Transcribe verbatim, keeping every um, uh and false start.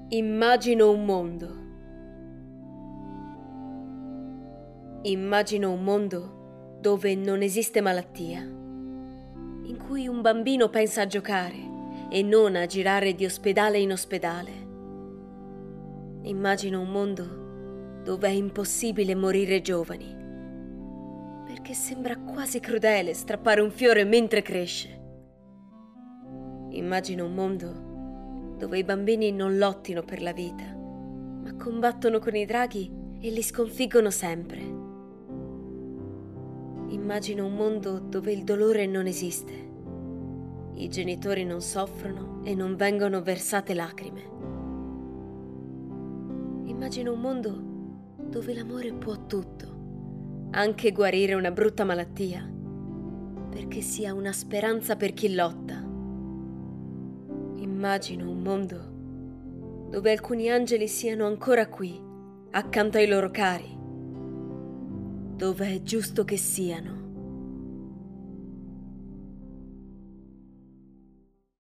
Immagino un mondo. Immagino un mondo dove non esiste malattia, in cui un bambino pensa a giocare e non a girare di ospedale in ospedale. Immagino un mondo dove è impossibile morire giovani, perché sembra quasi crudele strappare un fiore mentre cresce. Immagino un mondo dove i bambini non lottino per la vita, ma combattono con i draghi e li sconfiggono sempre. Immagino un mondo dove il dolore non esiste, i genitori non soffrono e non vengono versate lacrime. Immagino un mondo dove l'amore può tutto, anche guarire una brutta malattia, perché sia una speranza per chi lotta. Immagino un mondo dove alcuni angeli siano ancora qui, accanto ai loro cari, dove è giusto che siano.